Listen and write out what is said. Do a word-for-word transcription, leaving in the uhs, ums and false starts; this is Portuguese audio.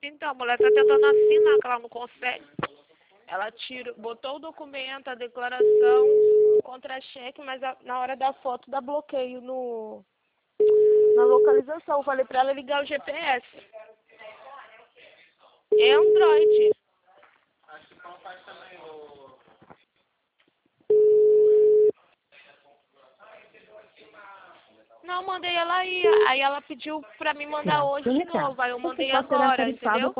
Então, a mulher tá tentando assinar, que ela não consegue. Ela tirou, botou o documento, a declaração, o contra-cheque, mas a, na hora da foto dá bloqueio no, na localização. Eu falei pra ela ligar o G P S. É Android. Acho que não faz também o... Não, mandei ela aí. Aí ela pediu pra me mandar Graças hoje de a Deus. novo. Aí eu Você mandei pode ser agora, tarifado entendeu?